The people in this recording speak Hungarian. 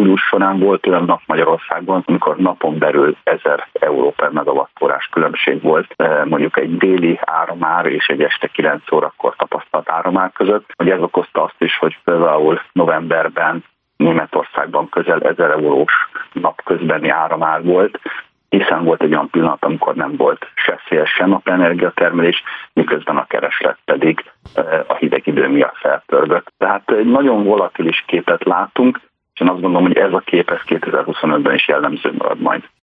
július során volt olyan nap Magyarországon, amikor napon belül 1000 euró per megawattórás különbség volt, mondjuk egy déli áramár és egy este 9 órakor tapasztalt áramár között, hogy ez okozta azt is, hogy például novemberben Németországban közel 1000 eurós napközbeni áramár volt, hiszen volt egy olyan pillanat, amikor nem volt se szél, se napenergiatermelés, miközben a kereslet pedig a hideg idő miatt felpörgött. Tehát egy nagyon volatilis képet látunk, és én azt gondolom, hogy ez a kép 2025-ben is jellemző marad majd.